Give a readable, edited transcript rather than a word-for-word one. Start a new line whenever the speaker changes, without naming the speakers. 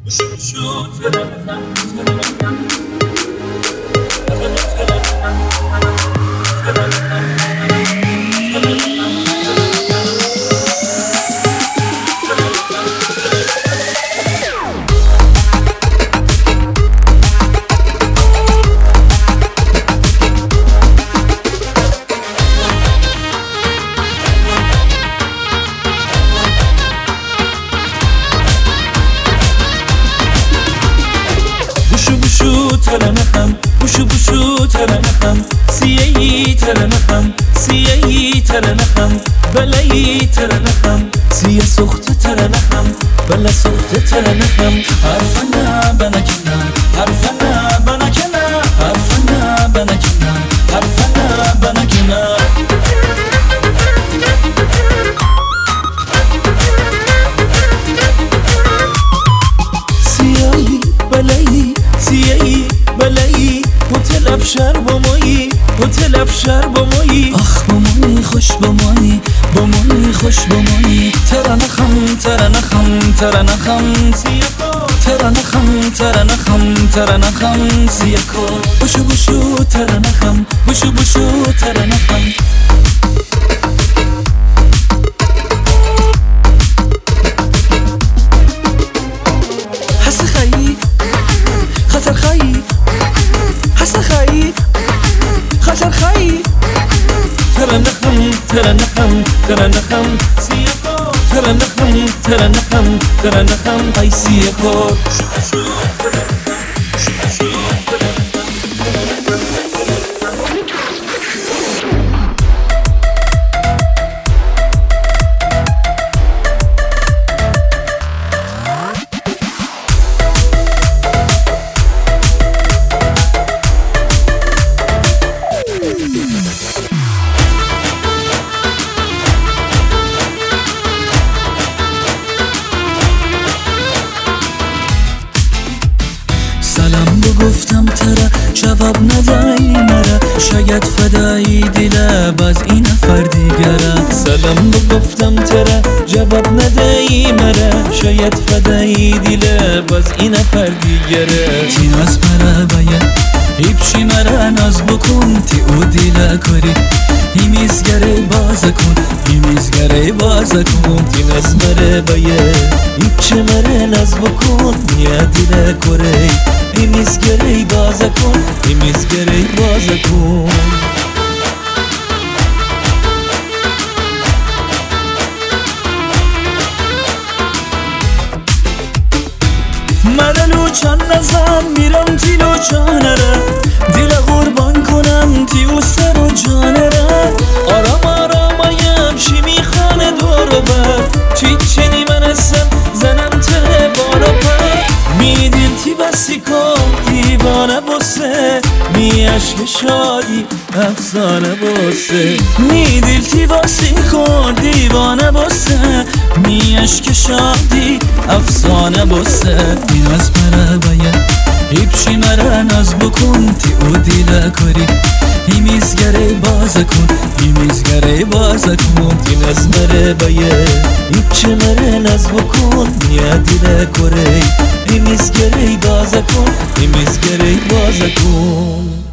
ترنخم بوشو بوشو ترنخم سیهی ترنخم سیهی ترنخم بلایی ترنخم سیه سخت ترنخم بلا سخت ترنخم حرفنا بنکنه حرفنا بنکنه حرفنا بنکنه حرفنا بنکنه سیهی بلایی سیهی بلایی هتل افشار با مایی هتل افشار با مایی آخ با مایی خوش با مایی با مایی خوش با مایی ترنخم ترنخم ترنخم سیاکو ترنخم ترنخم ترنخم سیاکو بوشو بوشو ترنخم بوشو بوشو ترنخم حس خیی خطر خیی حس خیی خطر خیی ترنخم ترنخم ترنخم سیاکو ترنخم ترنخم ترنخم ای سیاکو سلام گفتم ترا جواب ندایی مرا شاید فدایی دل باز این نفر دیگره سلام گفتم ترا جواب ندایی مرا شاید فدایی دل باز این نفر دیگره تی ناز مرا باید هیپشی مرا ناز بکن تی او دل کاری ایمیزگره باز کن ایمیزگره باز کن تی ناز مرا باید هیپشی مرا ناز بکن نیا دل کاری ایمیزگره باز کن ایمیزگره باز کن مرا لوچان نزن میرم تی لوچانه را دل قربان کنم تی او سر و جانه را آرام آرامایم شی میخانه دور و بر چی چنی من هستم زنم ته بالا پر میدیل تی بسی کن دیوانه بسه می عشق شادی افسانه بسه میدیل تی بسی کن دیوانه بسه می عشق شادی افسانه بسه نیاز مرا باید هیپشی مرا ناز بکن تی او دیل کاری ایمیزگره باز کن ایمیزگره باز کن تی ناز مرا باید هیپشی مرا ناز بکن نیا دیل کاری ایمیزگره باز کن ایمیزگره باز کن